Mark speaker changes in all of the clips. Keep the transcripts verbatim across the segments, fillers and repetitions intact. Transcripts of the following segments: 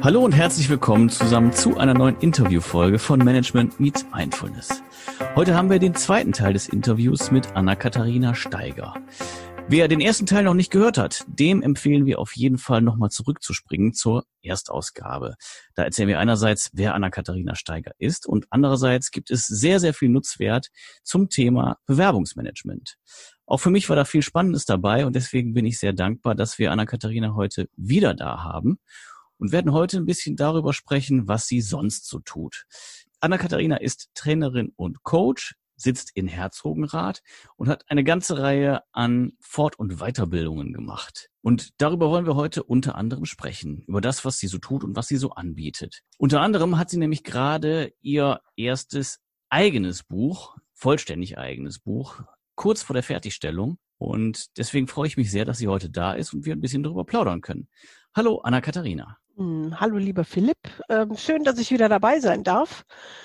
Speaker 1: Hallo und herzlich willkommen zusammen zu einer neuen Interviewfolge von Management Meets Mindfulness. Heute haben wir den zweiten Teil des Interviews mit Anna-Katharina Steiger. Wer den ersten Teil noch nicht gehört hat, dem empfehlen wir auf jeden Fall nochmal zurückzuspringen zur Erstausgabe. Da erzählen wir einerseits, wer Anna-Katharina Steiger ist, und andererseits gibt es sehr, sehr viel Nutzwert zum Thema Bewerbungsmanagement. Auch für mich war da viel Spannendes dabei und deswegen bin ich sehr dankbar, dass wir Anna-Katharina heute wieder da haben und werden heute ein bisschen darüber sprechen, was sie sonst so tut. Anna-Katharina ist Trainerin und Coach, sitzt in Herzogenrath und hat eine ganze Reihe an Fort- und Weiterbildungen gemacht. Und darüber wollen wir heute unter anderem sprechen, über das, was sie so tut und was sie so anbietet. Unter anderem hat sie nämlich gerade ihr erstes eigenes Buch, vollständig eigenes Buch, kurz vor der Fertigstellung. Und deswegen freue ich mich sehr, dass sie heute da ist und wir ein bisschen darüber plaudern können. Hallo, Anna-Katharina.
Speaker 2: Hm, hallo, lieber Philipp. Ähm, schön, dass ich wieder dabei sein darf.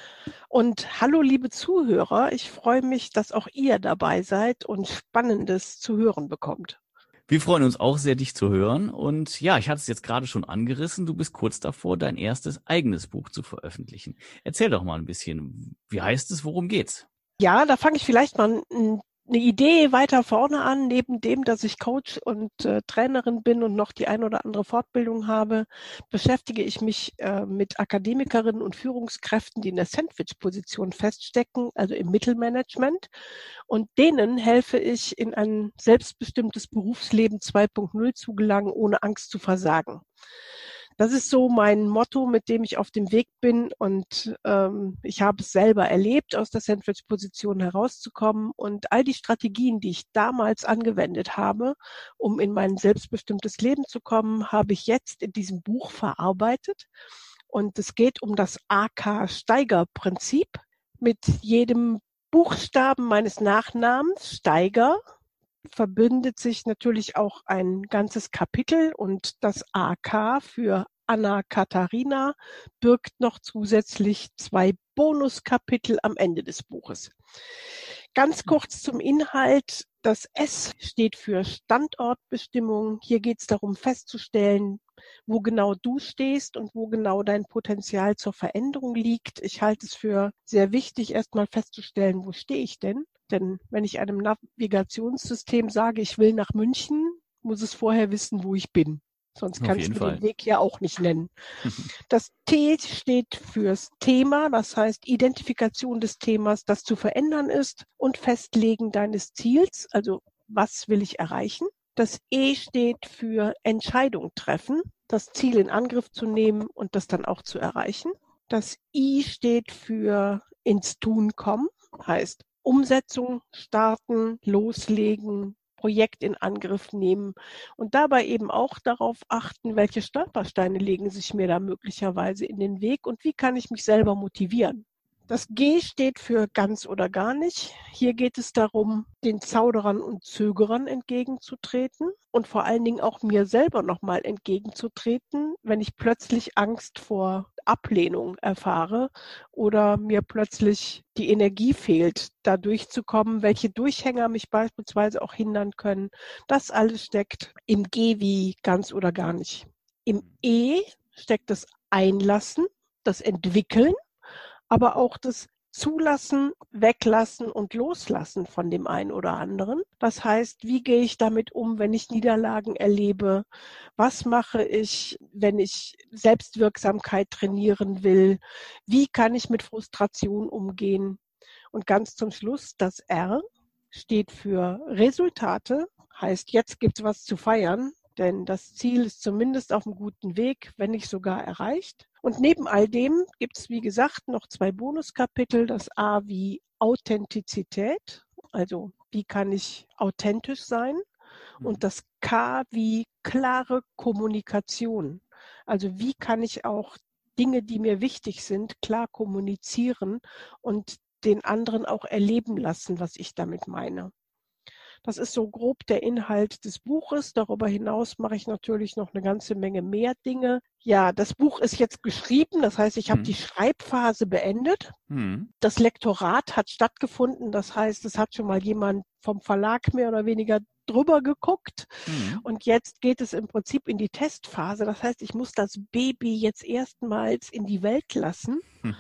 Speaker 2: Und hallo, liebe Zuhörer. Ich freue mich, dass auch ihr dabei seid und Spannendes zu hören bekommt.
Speaker 1: Wir freuen uns auch sehr, dich zu hören. Und ja, ich hatte es jetzt gerade schon angerissen. Du bist kurz davor, dein erstes eigenes Buch zu veröffentlichen. Erzähl doch mal ein bisschen. Wie heißt es? Worum geht's?
Speaker 2: Ja, da fange ich vielleicht mal ein eine Idee weiter vorne an, neben dem, dass ich Coach und äh, Trainerin bin und noch die ein oder andere Fortbildung habe, beschäftige ich mich äh, mit Akademikerinnen und Führungskräften, die in der Sandwich-Position feststecken, also im Mittelmanagement. Und denen helfe ich, in ein selbstbestimmtes Berufsleben zwei Punkt null zu gelangen, ohne Angst zu versagen. Das ist so mein Motto, mit dem ich auf dem Weg bin, und ähm, ich habe es selber erlebt, aus der Sandwich-Position herauszukommen, und all die Strategien, die ich damals angewendet habe, um in mein selbstbestimmtes Leben zu kommen, habe ich jetzt in diesem Buch verarbeitet, und es geht um das A K-Steiger-Prinzip. Mit jedem Buchstaben meines Nachnamens, Steiger, verbindet sich natürlich auch ein ganzes Kapitel, und das A K für Anna-Katharina birgt noch zusätzlich zwei Bonuskapitel am Ende des Buches. Ganz kurz zum Inhalt. Das S steht für Standortbestimmung. Hier geht es darum festzustellen, wo genau du stehst und wo genau dein Potenzial zur Veränderung liegt. Ich halte es für sehr wichtig, erstmal festzustellen, wo stehe ich denn? Denn wenn ich einem Navigationssystem sage, ich will nach München, muss es vorher wissen, wo ich bin. Sonst kann es mir den Weg ja auch nicht nennen. Das T steht fürs Thema, das heißt Identifikation des Themas, das zu verändern ist, und Festlegen deines Ziels, also was will ich erreichen. Das E steht für Entscheidung treffen, das Ziel in Angriff zu nehmen und das dann auch zu erreichen. Das I steht für ins Tun kommen, heißt Umsetzung starten, loslegen, Projekt in Angriff nehmen und dabei eben auch darauf achten, welche Stolpersteine legen sich mir da möglicherweise in den Weg und wie kann ich mich selber motivieren. Das G steht für ganz oder gar nicht. Hier geht es darum, den Zauderern und Zögerern entgegenzutreten und vor allen Dingen auch mir selber nochmal entgegenzutreten, wenn ich plötzlich Angst vor Ablehnung erfahre oder mir plötzlich die Energie fehlt, da durchzukommen, welche Durchhänger mich beispielsweise auch hindern können. Das alles steckt im G wie ganz oder gar nicht. Im E steckt das Einlassen, das Entwickeln, aber auch das Zulassen, Weglassen und Loslassen von dem einen oder anderen. Das heißt, wie gehe ich damit um, wenn ich Niederlagen erlebe? Was mache ich, wenn ich Selbstwirksamkeit trainieren will? Wie kann ich mit Frustration umgehen? Und ganz zum Schluss, das R steht für Resultate, heißt, jetzt gibt's was zu feiern, denn das Ziel ist zumindest auf einem guten Weg, wenn nicht sogar erreicht. Und neben all dem gibt es, wie gesagt, noch zwei Bonuskapitel. Das A wie Authentizität, also wie kann ich authentisch sein? Und das K wie klare Kommunikation, also wie kann ich auch Dinge, die mir wichtig sind, klar kommunizieren und den anderen auch erleben lassen, was ich damit meine. Das ist so grob der Inhalt des Buches. Darüber hinaus mache ich natürlich noch eine ganze Menge mehr Dinge. Ja, das Buch ist jetzt geschrieben. Das heißt, ich habe hm. die Schreibphase beendet. Hm. Das Lektorat hat stattgefunden. Das heißt, es hat schon mal jemand vom Verlag mehr oder weniger drüber geguckt.
Speaker 1: Mhm.
Speaker 2: Und jetzt geht es im Prinzip in die Testphase. Das heißt, ich muss das Baby jetzt erstmals in die Welt lassen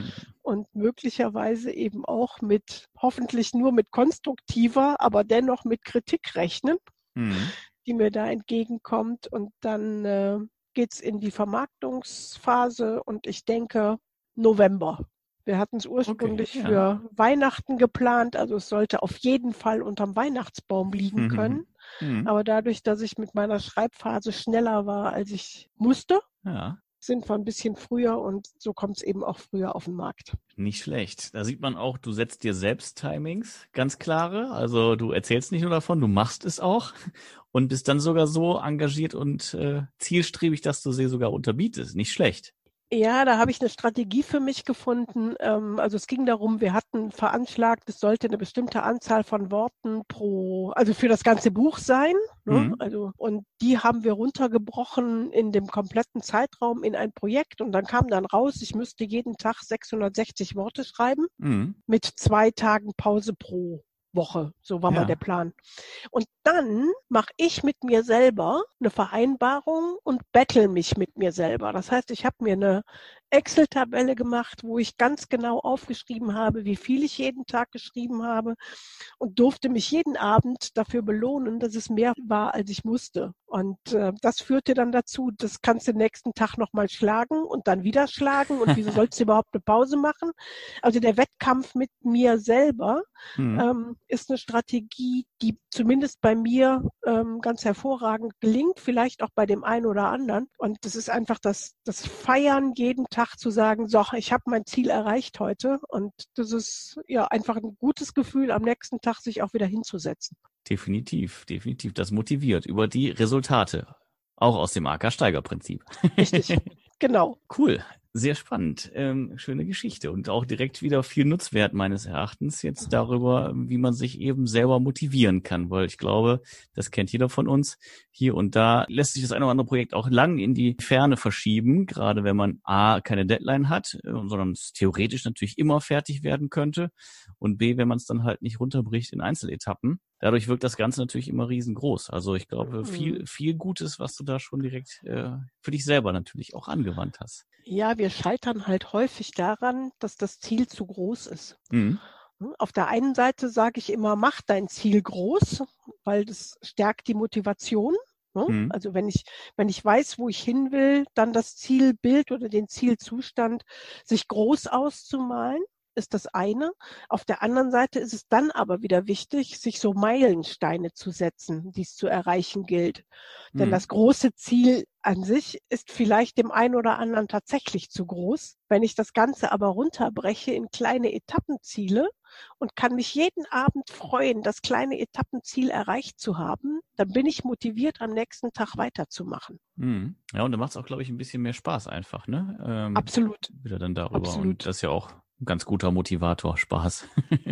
Speaker 2: und möglicherweise eben auch mit, hoffentlich nur mit konstruktiver, aber dennoch mit Kritik rechnen,
Speaker 1: Mhm.
Speaker 2: die mir da entgegenkommt. Und dann äh, geht's in die Vermarktungsphase und ich denke November. Wir hatten es ursprünglich
Speaker 1: Okay, ja.
Speaker 2: für Weihnachten geplant, also es sollte auf jeden Fall unterm Weihnachtsbaum liegen können.
Speaker 1: Mhm.
Speaker 2: Aber dadurch, dass ich mit meiner Schreibphase schneller war, als ich musste,
Speaker 1: Ja,
Speaker 2: sind wir ein bisschen früher und so kommt es eben auch früher auf den Markt.
Speaker 1: nicht schlecht. Da sieht man auch, du setzt dir selbst Timings, ganz klare. Also du erzählst nicht nur davon, du machst es auch und bist dann sogar so engagiert und äh, zielstrebig, dass du sie sogar unterbietest. Nicht schlecht.
Speaker 2: Ja, da habe ich eine Strategie für mich gefunden. Ähm, also es ging darum, wir hatten veranschlagt, es sollte eine bestimmte Anzahl von Worten pro, also für das ganze Buch sein. Ne?
Speaker 1: Mhm.
Speaker 2: Also, und die haben wir runtergebrochen in dem kompletten Zeitraum in ein Projekt und dann kam dann raus, ich müsste jeden Tag sechshundertsechzig Worte schreiben
Speaker 1: Mhm.
Speaker 2: mit zwei Tagen Pause pro Woche. So war mal der
Speaker 1: Ja.
Speaker 2: Plan. Und dann mache ich mit mir selber eine Vereinbarung und battle mich mit mir selber. Das heißt, ich habe mir eine Excel-Tabelle gemacht, wo ich ganz genau aufgeschrieben habe, wie viel ich jeden Tag geschrieben habe und durfte mich jeden Abend dafür belohnen, dass es mehr war, als ich musste. Und äh, das führte dann dazu, das kannst du den nächsten Tag nochmal schlagen und dann wieder schlagen. Und wieso sollst du überhaupt eine Pause machen? Also der Wettkampf mit mir selber
Speaker 1: Mhm.
Speaker 2: ähm, ist eine Strategie, die zumindest bei mir ähm, ganz hervorragend gelingt, vielleicht auch bei dem einen oder anderen. Und das ist einfach das, das Feiern, jeden Tag zu sagen, so, ich habe mein Ziel erreicht heute. Und das ist ja einfach ein gutes Gefühl, am nächsten Tag sich auch wieder hinzusetzen.
Speaker 1: Definitiv, definitiv. Das motiviert über die Resultate. Auch aus dem A K-Steiger-Prinzip.
Speaker 2: Richtig, genau.
Speaker 1: Cool, sehr spannend. Ähm, schöne Geschichte und auch direkt wieder viel Nutzwert meines Erachtens jetzt darüber, wie man sich eben selber motivieren kann, weil ich glaube, das kennt jeder von uns. Hier und da lässt sich das eine oder andere Projekt auch lang in die Ferne verschieben, gerade wenn man A, keine Deadline hat, äh, sondern es theoretisch natürlich immer fertig werden könnte und B, wenn man es dann halt nicht runterbricht in Einzeletappen. Dadurch wirkt das Ganze natürlich immer riesengroß. Also ich glaube, viel, viel Gutes, was du da schon direkt äh, für dich selber natürlich auch angewandt hast.
Speaker 2: Ja, wir scheitern halt häufig daran, dass das Ziel zu groß ist.
Speaker 1: Mhm.
Speaker 2: Auf der einen Seite sage ich immer, mach dein Ziel groß, weil das stärkt die Motivation.
Speaker 1: Mhm.
Speaker 2: Also wenn ich, wenn ich weiß, wo ich hin will, dann das Zielbild oder den Zielzustand sich groß auszumalen, ist das eine. Auf der anderen Seite ist es dann aber wieder wichtig, sich so Meilensteine zu setzen, die es zu erreichen gilt. Mhm. Denn das große Ziel an sich ist vielleicht dem einen oder anderen tatsächlich zu groß. Wenn ich das Ganze aber runterbreche in kleine Etappenziele und kann mich jeden Abend freuen, das kleine Etappenziel erreicht zu haben, dann bin ich motiviert, am nächsten Tag weiterzumachen.
Speaker 1: Mhm. Ja, und dann macht es auch, glaube ich, ein bisschen mehr Spaß einfach, ne? Ähm,
Speaker 2: Absolut.
Speaker 1: Wieder dann darüber.
Speaker 2: Absolut.
Speaker 1: Und das ist ja auch ein ganz guter Motivator, Spaß.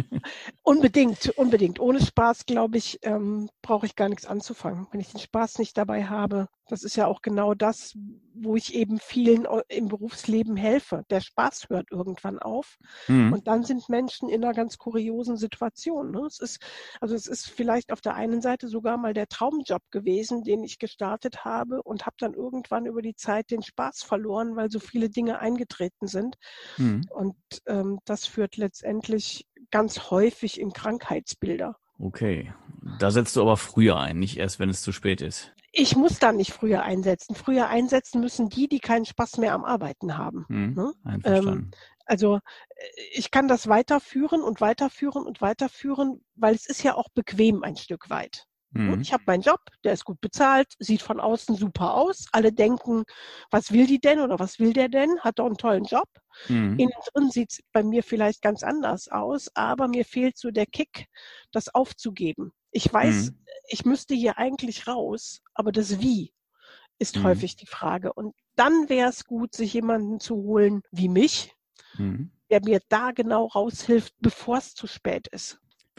Speaker 2: Unbedingt, unbedingt. Ohne Spaß, glaube ich, ähm, brauche ich gar nichts anzufangen. Wenn ich den Spaß nicht dabei habe, das ist ja auch genau das, wo ich eben vielen im Berufsleben helfe. Der Spaß hört irgendwann auf. Mhm. Und dann sind Menschen in einer ganz kuriosen Situation. Ne? Es ist, also es ist vielleicht auf der einen Seite sogar mal der Traumjob gewesen, den ich gestartet habe und habe dann irgendwann über die Zeit den Spaß verloren, weil so viele Dinge eingetreten sind. Mhm. Und ähm, das führt letztendlich ganz häufig in Krankheitsbilder.
Speaker 1: Okay, da setzt du aber früher ein, nicht erst, wenn es zu spät ist.
Speaker 2: Ich muss da nicht früher einsetzen. Früher einsetzen müssen die, die keinen Spaß mehr am Arbeiten haben.
Speaker 1: Hm,
Speaker 2: ne?
Speaker 1: Einverstanden.
Speaker 2: Ähm, also ich kann das weiterführen und weiterführen und weiterführen, weil es ist ja auch bequem ein Stück weit. Mhm. Ich habe meinen Job, der ist gut bezahlt, sieht von außen super aus. Alle denken, was will die denn oder was will der denn? Hat doch einen tollen Job. Mhm. Innen drin sieht es bei mir vielleicht ganz anders aus, aber mir fehlt so der Kick, das aufzugeben. Ich weiß, mhm. ich müsste hier eigentlich raus, aber das Wie ist mhm. häufig die Frage. Und dann wäre es gut, sich jemanden zu holen wie mich, mhm. der mir da genau raushilft, bevor es zu spät ist.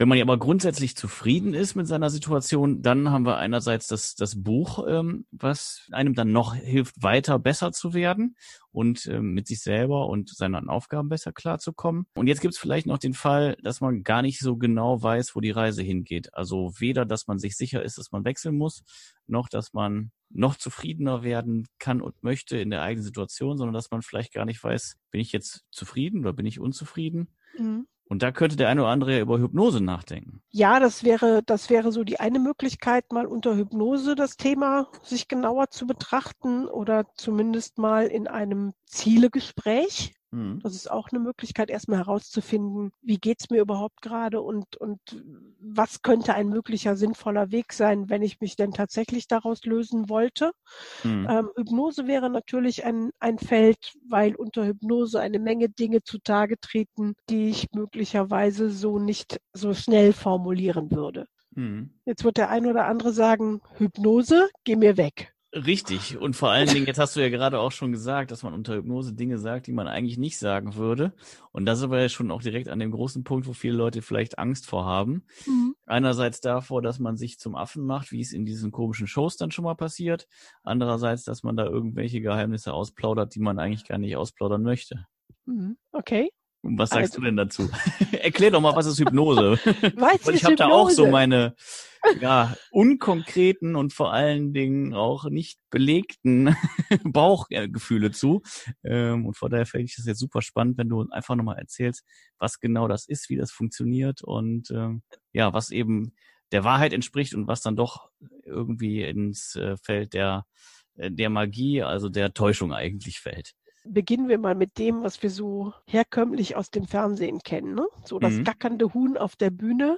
Speaker 1: Wenn man ja aber grundsätzlich zufrieden ist mit seiner Situation, dann haben wir einerseits das, das Buch, ähm, was einem dann noch hilft, weiter besser zu werden und ähm, mit sich selber und seinen Aufgaben besser klarzukommen. Und jetzt gibt es vielleicht noch den Fall, dass man gar nicht so genau weiß, wo die Reise hingeht. Also weder, dass man sich sicher ist, dass man wechseln muss, noch, dass man noch zufriedener werden kann und möchte in der eigenen Situation, sondern dass man vielleicht gar nicht weiß, bin ich jetzt zufrieden oder bin ich unzufrieden?
Speaker 2: Mhm.
Speaker 1: Und da könnte der eine oder andere ja über Hypnose nachdenken.
Speaker 2: Ja, das wäre, das wäre so die eine Möglichkeit, mal unter Hypnose das Thema sich genauer zu betrachten oder zumindest mal in einem Zielegespräch.
Speaker 1: Mhm.
Speaker 2: Das ist auch eine Möglichkeit, erstmal herauszufinden, wie geht's mir überhaupt gerade und, und was könnte ein möglicher sinnvoller Weg sein, wenn ich mich denn tatsächlich daraus lösen wollte.
Speaker 1: Mhm.
Speaker 2: Ähm, Hypnose wäre natürlich ein, ein Feld, weil unter Hypnose eine Menge Dinge zutage treten, die ich möglicherweise so nicht so schnell formulieren würde.
Speaker 1: Mhm.
Speaker 2: Jetzt wird der ein oder andere sagen, Hypnose, geh mir weg.
Speaker 1: Richtig. Und vor allen Dingen, jetzt hast du ja gerade auch schon gesagt, dass man unter Hypnose Dinge sagt, die man eigentlich nicht sagen würde. Und das ist aber ja schon auch direkt an dem großen Punkt, wo viele Leute vielleicht Angst vor haben.
Speaker 2: Mhm.
Speaker 1: Einerseits davor, dass man sich zum Affen macht, wie es in diesen komischen Shows dann schon mal passiert. Andererseits, dass man da irgendwelche Geheimnisse ausplaudert, die man eigentlich gar nicht ausplaudern möchte.
Speaker 2: Mhm. Okay.
Speaker 1: Und was sagst
Speaker 2: Also,
Speaker 1: du denn dazu? Erklär doch mal, was ist Hypnose?
Speaker 2: was
Speaker 1: Weil ich
Speaker 2: ist
Speaker 1: habe da auch so
Speaker 2: Hypnose?
Speaker 1: meine ja unkonkreten und vor allen Dingen auch nicht belegten Bauchgefühle zu. Ähm, und von daher finde ich das jetzt super spannend, wenn du einfach nochmal erzählst, was genau das ist, wie das funktioniert und ähm, ja, was eben der Wahrheit entspricht und was dann doch irgendwie ins äh, Feld der, der Magie, also der Täuschung eigentlich fällt.
Speaker 2: Beginnen wir mal mit dem, was wir so herkömmlich aus dem Fernsehen kennen. Ne? So das
Speaker 1: Mhm.
Speaker 2: gackernde Huhn auf der Bühne,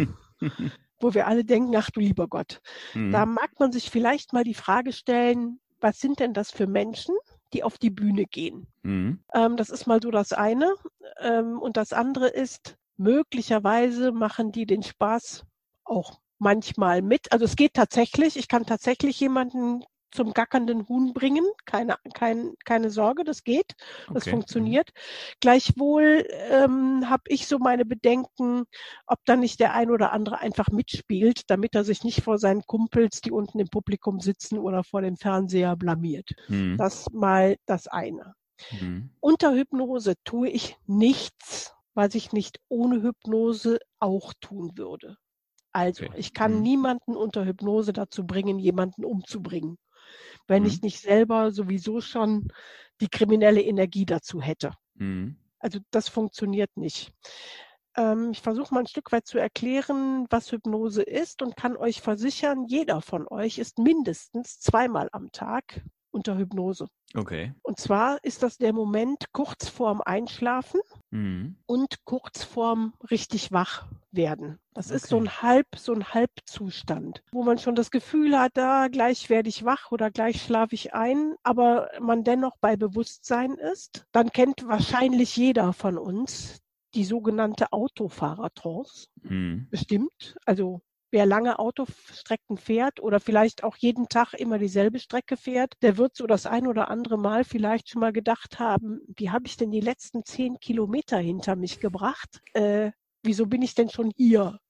Speaker 2: wo wir alle denken, ach du lieber Gott.
Speaker 1: Mhm.
Speaker 2: Da mag man sich vielleicht mal die Frage stellen, was sind denn das für Menschen, die auf die Bühne gehen?
Speaker 1: Mhm.
Speaker 2: Ähm, das ist mal so das eine. Ähm, und das andere ist, möglicherweise machen die den Spaß auch manchmal mit. Also es geht tatsächlich, ich kann tatsächlich jemanden zum gackernden Huhn bringen. Keine, kein, keine Sorge, das geht, das
Speaker 1: Okay.
Speaker 2: funktioniert. Gleichwohl ähm, habe ich so meine Bedenken, ob da nicht der ein oder andere einfach mitspielt, damit er sich nicht vor seinen Kumpels, die unten im Publikum sitzen oder vor dem Fernseher blamiert.
Speaker 1: Mhm.
Speaker 2: Das mal das eine.
Speaker 1: Mhm.
Speaker 2: Unter Hypnose tue ich nichts, was ich nicht ohne Hypnose auch tun würde. Also,
Speaker 1: Okay.
Speaker 2: ich kann
Speaker 1: Mhm.
Speaker 2: niemanden unter Hypnose dazu bringen, jemanden umzubringen, wenn
Speaker 1: Mhm.
Speaker 2: ich nicht selber sowieso schon die kriminelle Energie dazu hätte.
Speaker 1: Mhm.
Speaker 2: Also, das funktioniert nicht. Ähm, ich versuche mal ein Stück weit zu erklären, was Hypnose ist und kann euch versichern, jeder von euch ist mindestens zweimal am Tag unter Hypnose.
Speaker 1: Okay.
Speaker 2: Und zwar ist das der Moment kurz vorm Einschlafen
Speaker 1: Mhm.
Speaker 2: und kurz vorm richtig wach werden. Das ist so
Speaker 1: Okay.
Speaker 2: ein Halb, so ein Halbzustand, wo man schon das Gefühl hat, da gleich werde ich wach oder gleich schlafe ich ein, aber man dennoch bei Bewusstsein ist. Dann kennt wahrscheinlich jeder von uns die sogenannte Autofahrertrance.
Speaker 1: Mhm.
Speaker 2: Bestimmt. Also wer lange Autostrecken fährt oder vielleicht auch jeden Tag immer dieselbe Strecke fährt, der wird so das ein oder andere Mal vielleicht schon mal gedacht haben, wie habe ich denn die letzten zehn Kilometer hinter mich gebracht? Äh, wieso bin ich denn schon hier?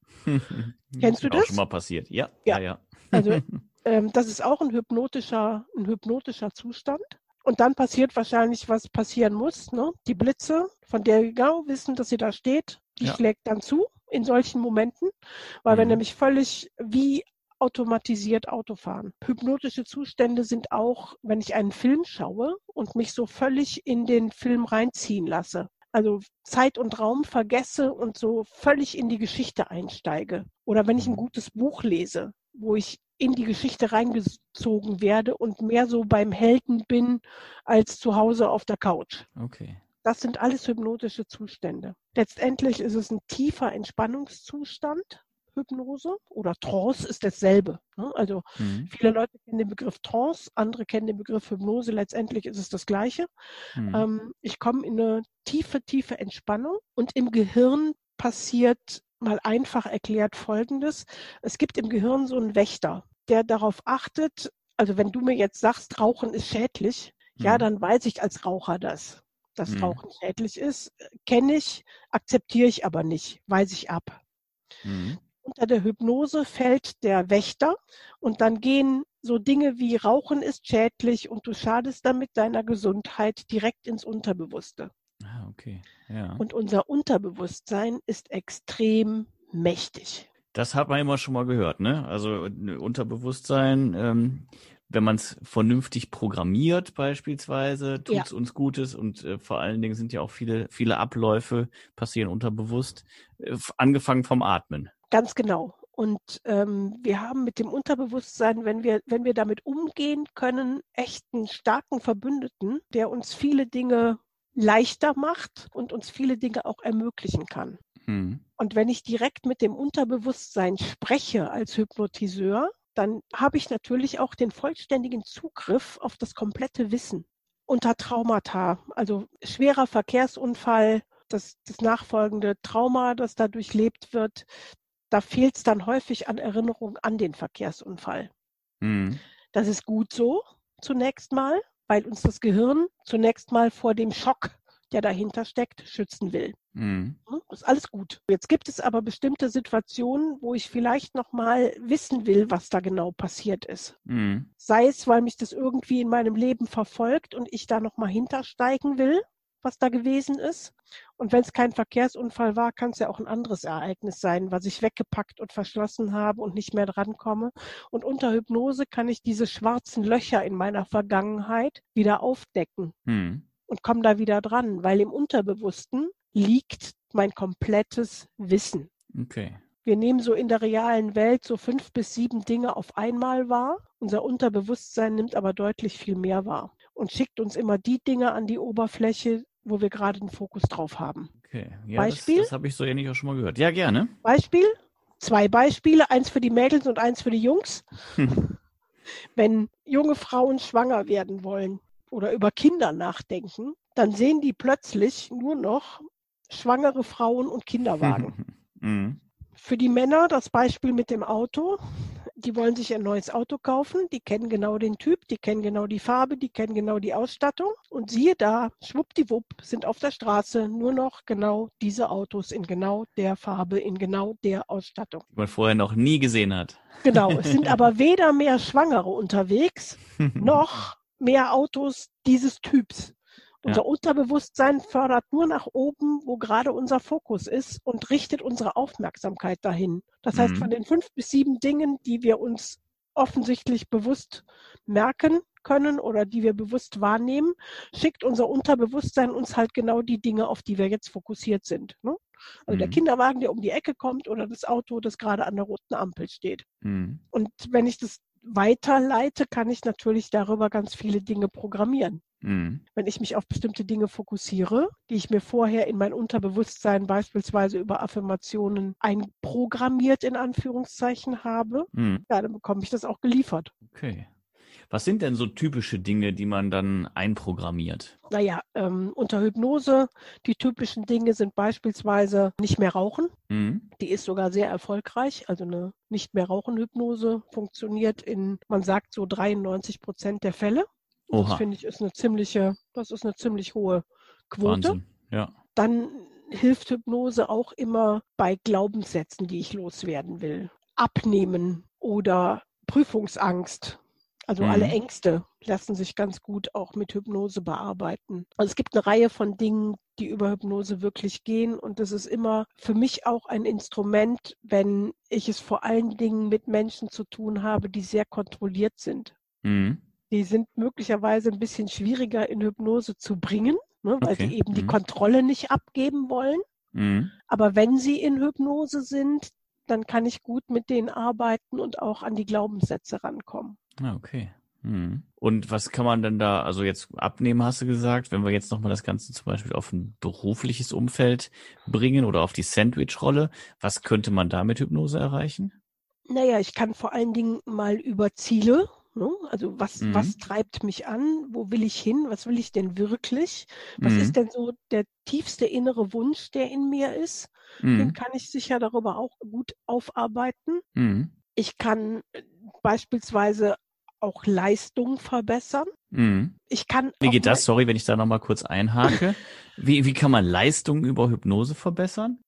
Speaker 2: Kennst
Speaker 1: Ist
Speaker 2: du
Speaker 1: mir auch schon
Speaker 2: das?
Speaker 1: mal passiert. Ja,
Speaker 2: Ja,
Speaker 1: ja, ja.
Speaker 2: also ähm, das ist auch ein hypnotischer, ein hypnotischer Zustand. Und dann passiert wahrscheinlich, was passieren muss. Ne? Die Blitze, von der wir genau wissen, dass sie da steht, die
Speaker 1: Ja.
Speaker 2: schlägt dann zu in solchen Momenten, weil wir
Speaker 1: Mhm.
Speaker 2: nämlich völlig wie automatisiert Auto fahren. Hypnotische Zustände sind auch, wenn ich einen Film schaue und mich so völlig in den Film reinziehen lasse. Also Zeit und Raum vergesse und so völlig in die Geschichte einsteige. Oder wenn ich ein
Speaker 1: Mhm.
Speaker 2: gutes Buch lese, wo ich in die Geschichte reingezogen werde und mehr so beim Helden bin als zu Hause auf der Couch.
Speaker 1: Okay.
Speaker 2: Das sind alles hypnotische Zustände. Letztendlich ist es ein tiefer Entspannungszustand, Hypnose oder Trance ist dasselbe. Ne? Also
Speaker 1: Mhm.
Speaker 2: viele Leute kennen den Begriff Trance, andere kennen den Begriff Hypnose. Letztendlich ist es das Gleiche.
Speaker 1: Mhm.
Speaker 2: Ähm, ich komme in eine tiefe, tiefe Entspannung und im Gehirn passiert, mal einfach erklärt, Folgendes. Es gibt im Gehirn so einen Wächter, der darauf achtet, also wenn du mir jetzt sagst, Rauchen ist schädlich, ja,
Speaker 1: Mhm.
Speaker 2: dann weiß ich als Raucher das, dass
Speaker 1: Mhm.
Speaker 2: Rauchen schädlich ist, kenne ich, akzeptiere ich aber nicht, weise ich ab.
Speaker 1: Mhm.
Speaker 2: Unter der Hypnose fällt der Wächter und dann gehen so Dinge wie Rauchen ist schädlich und du schadest damit deiner Gesundheit direkt ins Unterbewusste.
Speaker 1: Ah, okay. Ja.
Speaker 2: Und unser Unterbewusstsein ist extrem mächtig.
Speaker 1: Das hat man immer schon mal gehört, ne? Also äh, Unterbewusstsein, ähm, wenn man es vernünftig programmiert beispielsweise,
Speaker 2: Ja,
Speaker 1: tut es uns Gutes und äh, vor allen Dingen sind ja auch viele, viele Abläufe passieren unterbewusst, äh, f- angefangen vom Atmen.
Speaker 2: ganz genau. Und ähm, wir haben mit dem Unterbewusstsein, wenn wir, wenn wir damit umgehen können, echt einen starken Verbündeten, der uns viele Dinge leichter macht und uns viele Dinge auch ermöglichen kann.
Speaker 1: Hm.
Speaker 2: Und wenn ich direkt mit dem Unterbewusstsein spreche als Hypnotiseur, dann habe ich natürlich auch den vollständigen Zugriff auf das komplette Wissen unter Traumata. Also schwerer Verkehrsunfall, das, das nachfolgende Trauma, das da durchlebt wird, da fehlt es dann häufig an Erinnerung an den Verkehrsunfall.
Speaker 1: Hm.
Speaker 2: Das ist gut so, zunächst mal, weil uns das Gehirn zunächst mal vor dem Schock, der dahinter steckt, schützen will.
Speaker 1: Hm.
Speaker 2: Ist alles gut. Jetzt gibt es aber bestimmte Situationen, wo ich vielleicht noch mal wissen will, was da genau passiert ist.
Speaker 1: Hm.
Speaker 2: Sei es, weil mich das irgendwie in meinem Leben verfolgt und ich da noch mal hintersteigen will, was da gewesen ist. Und wenn es kein Verkehrsunfall war, kann es ja auch ein anderes Ereignis sein, was ich weggepackt und verschlossen habe und nicht mehr drankomme. Und unter Hypnose kann ich diese schwarzen Löcher in meiner Vergangenheit wieder aufdecken
Speaker 1: Hm.
Speaker 2: und komme da wieder dran, weil im Unterbewussten liegt mein komplettes Wissen.
Speaker 1: Okay.
Speaker 2: Wir nehmen so in der realen Welt so fünf bis sieben Dinge auf einmal wahr. Unser Unterbewusstsein nimmt aber deutlich viel mehr wahr und schickt uns immer die Dinge an die Oberfläche, wo wir gerade den Fokus drauf haben.
Speaker 1: Okay. Ja, das,
Speaker 2: Beispiel,
Speaker 1: das habe ich so ähnlich auch schon mal gehört. Ja, gerne.
Speaker 2: Beispiel, zwei Beispiele, eins für die Mädels und eins für die Jungs. Wenn junge Frauen schwanger werden wollen oder über Kinder nachdenken, dann sehen die plötzlich nur noch schwangere Frauen und Kinderwagen.
Speaker 1: Hm.
Speaker 2: Für die Männer das Beispiel mit dem Auto. Die wollen sich ein neues Auto kaufen. Die kennen genau den Typ, die kennen genau die Farbe, die kennen genau die Ausstattung. Und siehe da, schwuppdiwupp, sind auf der Straße nur noch genau diese Autos in genau der Farbe, in genau der Ausstattung.
Speaker 1: Die man vorher noch nie gesehen hat.
Speaker 2: Genau, es sind aber weder mehr Schwangere unterwegs, noch mehr Autos dieses Typs. Unser
Speaker 1: Ja.
Speaker 2: Unterbewusstsein fördert nur nach oben, wo gerade unser Fokus ist und richtet unsere Aufmerksamkeit dahin. Das heißt,
Speaker 1: Mhm.
Speaker 2: von den fünf bis sieben Dingen, die wir uns offensichtlich bewusst merken können oder die wir bewusst wahrnehmen, schickt unser Unterbewusstsein uns halt genau die Dinge, auf die wir jetzt fokussiert sind. Ne? Also
Speaker 1: Mhm.
Speaker 2: der Kinderwagen, der um die Ecke kommt oder das Auto, das gerade an der roten Ampel steht.
Speaker 1: Mhm.
Speaker 2: Und wenn ich das weiterleite, kann ich natürlich darüber ganz viele Dinge programmieren.
Speaker 1: Mhm.
Speaker 2: Wenn ich mich auf bestimmte Dinge fokussiere, die ich mir vorher in mein Unterbewusstsein beispielsweise über Affirmationen einprogrammiert in Anführungszeichen habe,
Speaker 1: Mhm.
Speaker 2: ja, dann bekomme ich das auch geliefert.
Speaker 1: Okay. Was sind denn so typische Dinge, die man dann einprogrammiert?
Speaker 2: Naja, ähm, unter Hypnose, die typischen Dinge sind beispielsweise nicht mehr rauchen.
Speaker 1: Mhm.
Speaker 2: Die ist sogar sehr erfolgreich. Also eine nicht mehr rauchen Hypnose funktioniert in, man sagt so dreiundneunzig Prozent der Fälle. Das
Speaker 1: Oha,
Speaker 2: finde ich ist eine ziemliche, das ist eine ziemlich hohe Quote.
Speaker 1: Wahnsinn. Ja.
Speaker 2: Dann hilft Hypnose auch immer bei Glaubenssätzen, die ich loswerden will. Abnehmen oder Prüfungsangst. Also alle
Speaker 1: Mhm.
Speaker 2: Ängste lassen sich ganz gut auch mit Hypnose bearbeiten. Also es gibt eine Reihe von Dingen, die über Hypnose wirklich gehen. Und das ist immer für mich auch ein Instrument, wenn ich es vor allen Dingen mit Menschen zu tun habe, die sehr kontrolliert sind.
Speaker 1: Mhm.
Speaker 2: Die sind möglicherweise ein bisschen schwieriger in Hypnose zu bringen, ne, weil
Speaker 1: Okay.
Speaker 2: sie eben die
Speaker 1: Mhm.
Speaker 2: Kontrolle nicht abgeben wollen.
Speaker 1: Mhm.
Speaker 2: Aber wenn sie in Hypnose sind, dann kann ich gut mit denen arbeiten und auch an die Glaubenssätze rankommen.
Speaker 1: Ah, okay. Mhm. Und was kann man denn da, also jetzt abnehmen, hast du gesagt, wenn wir jetzt nochmal das Ganze zum Beispiel auf ein berufliches Umfeld bringen oder auf die Sandwich-Rolle, was könnte man da mit Hypnose erreichen?
Speaker 2: Naja, ich kann vor allen Dingen mal über Ziele, ne? Also was,
Speaker 1: Mhm.
Speaker 2: was treibt mich an? Wo will ich hin? Was will ich denn wirklich? Was
Speaker 1: Mhm.
Speaker 2: ist denn so der tiefste innere Wunsch, der in mir ist? Den
Speaker 1: Mhm.
Speaker 2: kann ich sicher darüber auch gut aufarbeiten.
Speaker 1: Mhm.
Speaker 2: Ich kann äh, beispielsweise auch Leistung verbessern.
Speaker 1: Mhm.
Speaker 2: Ich kann
Speaker 1: Wie
Speaker 2: auch
Speaker 1: geht
Speaker 2: mal,
Speaker 1: das? Sorry, wenn ich da nochmal kurz einhake. Wie, wie kann man Leistung über Hypnose verbessern?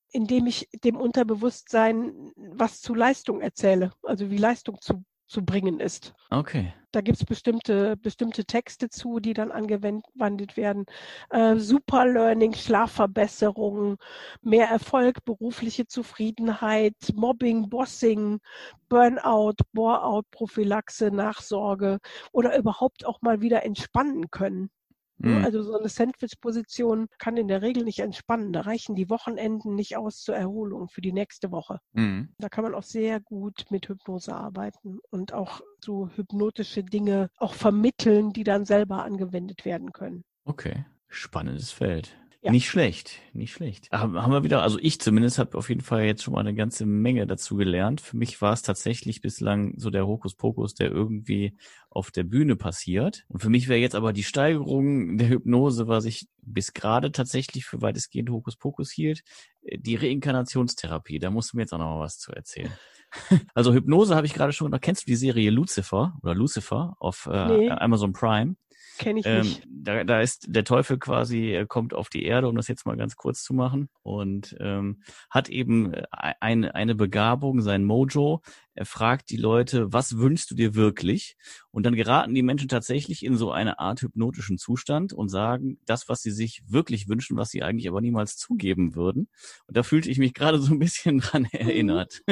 Speaker 2: indem ich dem Unterbewusstsein was zu Leistung erzähle, also wie Leistung zu, zu bringen ist.
Speaker 1: Okay.
Speaker 2: Da gibt es bestimmte, bestimmte Texte zu, die dann angewendet werden. Äh, Superlearning, Schlafverbesserung, mehr Erfolg, berufliche Zufriedenheit, Mobbing, Bossing, Burnout, Bore-out-Prophylaxe, Nachsorge oder überhaupt auch mal wieder entspannen können.
Speaker 1: Mhm.
Speaker 2: Also so eine Sandwich-Position kann in der Regel nicht entspannen. Da reichen die Wochenenden nicht aus zur Erholung für die nächste Woche.
Speaker 1: Mhm.
Speaker 2: Da kann man auch sehr gut mit Hypnose arbeiten und auch so hypnotische Dinge auch vermitteln, die dann selber angewendet werden können.
Speaker 1: Okay, spannendes Feld.
Speaker 2: Ja.
Speaker 1: Nicht schlecht, nicht schlecht. Haben haben wir wieder, also ich zumindest habe auf jeden Fall jetzt schon mal eine ganze Menge dazu gelernt. Für mich war es tatsächlich bislang so der Hokuspokus, der irgendwie auf der Bühne passiert. Und für mich wäre jetzt aber die Steigerung der Hypnose, was ich bis gerade tatsächlich für weitestgehend Hokuspokus hielt, die Reinkarnationstherapie. Da musst du mir jetzt auch noch mal was zu erzählen. Also Hypnose habe ich gerade schon, da kennst du die Serie Lucifer oder Lucifer auf äh,
Speaker 2: Nee.
Speaker 1: Amazon Prime?
Speaker 2: Kenne ich
Speaker 1: Ähm,
Speaker 2: nicht.
Speaker 1: da, da ist der Teufel quasi, er kommt auf die Erde, um das jetzt mal ganz kurz zu machen, und ähm, hat eben eine, eine Begabung, sein Mojo. Er fragt die Leute, was wünschst du dir wirklich? Und dann geraten die Menschen tatsächlich in so eine Art hypnotischen Zustand und sagen das, was sie sich wirklich wünschen, was sie eigentlich aber niemals zugeben würden. Und da fühlte ich mich gerade so ein bisschen dran erinnert.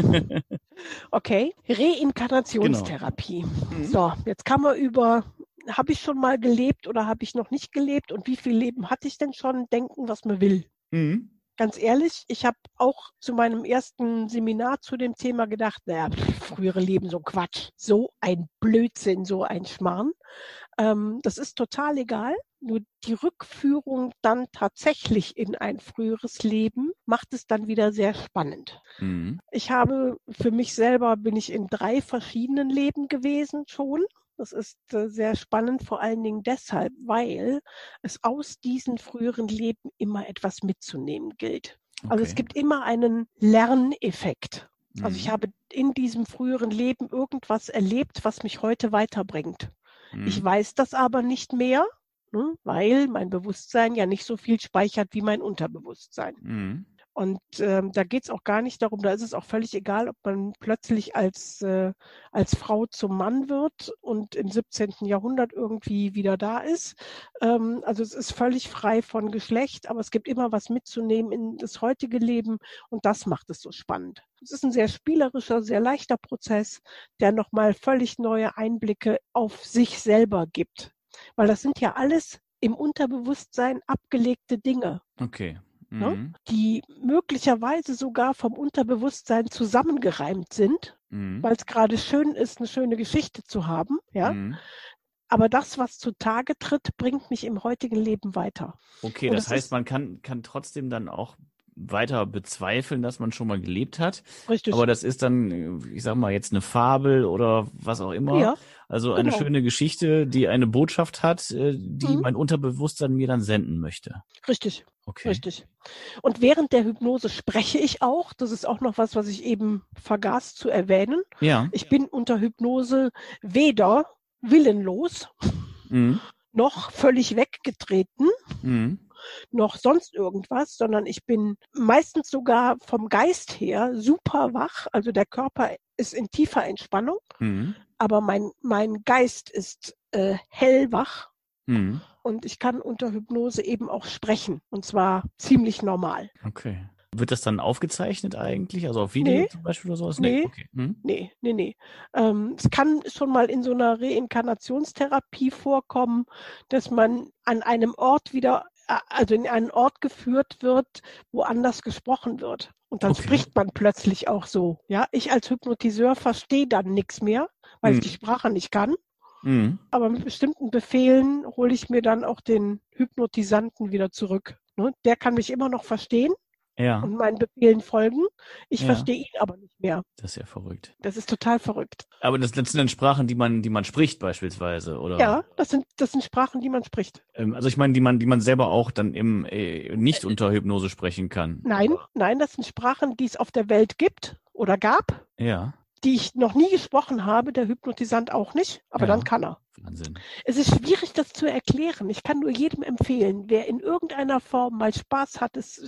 Speaker 2: Okay, Reinkarnationstherapie.
Speaker 1: Genau.
Speaker 2: So, jetzt kann man über, habe ich schon mal gelebt oder habe ich noch nicht gelebt und wie viel Leben hatte ich denn schon, denken, was man will.
Speaker 1: Mhm.
Speaker 2: Ganz ehrlich, ich habe auch zu meinem ersten Seminar zu dem Thema gedacht, naja, frühere Leben, so Quatsch, so ein Blödsinn, so ein Schmarrn. Ähm, das ist total egal. Nur die Rückführung dann tatsächlich in ein früheres Leben macht es dann wieder sehr spannend.
Speaker 1: Mhm.
Speaker 2: Ich habe für mich selber, bin ich in drei verschiedenen Leben gewesen schon. Das ist äh, sehr spannend, vor allen Dingen deshalb, weil es aus diesen früheren Leben immer etwas mitzunehmen gilt. Also es
Speaker 1: Okay.
Speaker 2: gibt immer einen Lerneffekt. Also ich
Speaker 1: Mhm.
Speaker 2: habe in diesem früheren Leben irgendwas erlebt, was mich heute weiterbringt. Ich
Speaker 1: Mhm.
Speaker 2: weiß das aber nicht mehr, ne, weil mein Bewusstsein ja nicht so viel speichert wie mein Unterbewusstsein.
Speaker 1: Mhm.
Speaker 2: Und ähm, da geht es auch gar nicht darum, da ist es auch völlig egal, ob man plötzlich als, äh, als Frau zum Mann wird und im siebzehnten Jahrhundert irgendwie wieder da ist. Ähm, also es ist völlig frei von Geschlecht, aber es gibt immer was mitzunehmen in das heutige Leben und das macht es so spannend. Es ist ein sehr spielerischer, sehr leichter Prozess, der nochmal völlig neue Einblicke auf sich selber gibt. Weil das sind ja alles im Unterbewusstsein abgelegte Dinge.
Speaker 1: Okay.
Speaker 2: Ne,
Speaker 1: Mhm.
Speaker 2: die möglicherweise sogar vom Unterbewusstsein zusammengereimt sind,
Speaker 1: Mhm.
Speaker 2: weil es gerade schön ist, eine schöne Geschichte zu haben, ja.
Speaker 1: Mhm.
Speaker 2: Aber das, was zutage tritt, bringt mich im heutigen Leben weiter.
Speaker 1: Okay,
Speaker 2: Und
Speaker 1: das
Speaker 2: es
Speaker 1: heißt,
Speaker 2: ist
Speaker 1: man kann, kann trotzdem dann auch weiter bezweifeln, dass man schon mal gelebt hat.
Speaker 2: richtig.
Speaker 1: Aber das ist dann, ich sag mal, jetzt eine Fabel oder was auch immer.
Speaker 2: Ja,
Speaker 1: Also eine
Speaker 2: genau.
Speaker 1: schöne Geschichte, die eine Botschaft hat, äh, die
Speaker 2: Mhm.
Speaker 1: mein Unterbewusstsein mir dann senden möchte.
Speaker 2: Richtig.
Speaker 1: Okay.
Speaker 2: Richtig. Und während der Hypnose spreche ich auch. Das ist auch noch was, was ich eben vergaß zu erwähnen.
Speaker 1: Ja.
Speaker 2: Ich bin unter Hypnose weder willenlos
Speaker 1: Mhm.
Speaker 2: noch völlig weggetreten,
Speaker 1: Mhm.
Speaker 2: noch sonst irgendwas, sondern ich bin meistens sogar vom Geist her super wach. Also der Körper ist in tiefer Entspannung,
Speaker 1: Mhm.
Speaker 2: aber mein, mein Geist ist äh, hellwach.
Speaker 1: Mhm.
Speaker 2: Und ich kann unter Hypnose eben auch sprechen. Und zwar ziemlich normal.
Speaker 1: Okay. Wird das dann aufgezeichnet eigentlich? Also auf Video
Speaker 2: Nee,
Speaker 1: zum Beispiel oder sowas?
Speaker 2: nee,
Speaker 1: Okay. Mhm.
Speaker 2: nee, nee, nee. Ähm, es kann schon mal in so einer Reinkarnationstherapie vorkommen, dass man an einem Ort wieder, äh, also in einen Ort geführt wird, wo anders gesprochen wird. Und dann
Speaker 1: Okay.
Speaker 2: spricht man plötzlich auch so. Ja, ich als Hypnotiseur verstehe dann nichts mehr, weil ich die
Speaker 1: Mhm.
Speaker 2: Sprache nicht kann.
Speaker 1: Mhm.
Speaker 2: Aber mit bestimmten Befehlen hole ich mir dann auch den Hypnotisanten wieder zurück. Ne? Der kann mich immer noch verstehen
Speaker 1: Ja.
Speaker 2: und meinen Befehlen folgen. Ich
Speaker 1: Ja.
Speaker 2: verstehe ihn aber nicht mehr.
Speaker 1: Das ist ja verrückt.
Speaker 2: Das ist total verrückt.
Speaker 1: Aber das, das sind dann Sprachen, die man, die man spricht beispielsweise, oder?
Speaker 2: Ja, das sind, das sind Sprachen, die man spricht.
Speaker 1: Ähm, also ich meine, die man, die man selber auch dann im äh, nicht unter Hypnose sprechen kann.
Speaker 2: Nein,
Speaker 1: Aber,
Speaker 2: nein, das sind Sprachen, die es auf der Welt gibt oder gab,
Speaker 1: ja.
Speaker 2: die ich noch nie gesprochen habe, der Hypnotisant auch nicht, aber
Speaker 1: Ja.
Speaker 2: dann kann er.
Speaker 1: Wahnsinn.
Speaker 2: Es ist schwierig, das zu erklären. Ich kann nur jedem empfehlen, wer in irgendeiner Form mal Spaß hat, es